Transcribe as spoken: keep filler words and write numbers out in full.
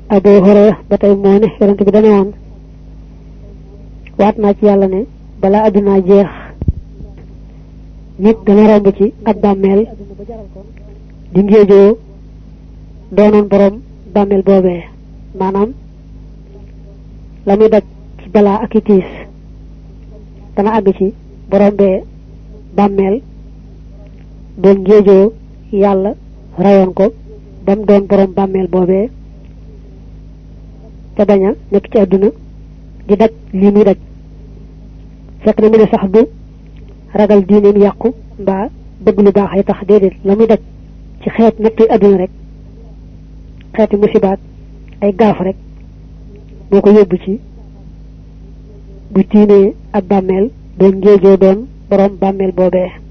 Abu Hurayra batay mo ne yonent bi dana won waat naa ci yàlla ne balaa adduna jeex nit dana romb ci ab bàmmeel di ngéejoo doonoon borom bàmmeel boobee maanaam la muy daj ci balaa ak i tiis dana àgg ci borom bee bàmmeel doon ngéejoo yàlla rayoon ko bam doon borom bàmmeel boobee te baña nekk ci àdduna di daj lii muy daj fekk na mu ne sax du ragal diineem yàqu mbaa bëgg lu baax ay tax déedéet la muy daj ci xeet nattu àdduna rek xeeti musibaat ay gaaf rek moo ko yóbbu ci bu tiinee ak bàmmeel doon ngéejoo doon borom bàmmeel boobee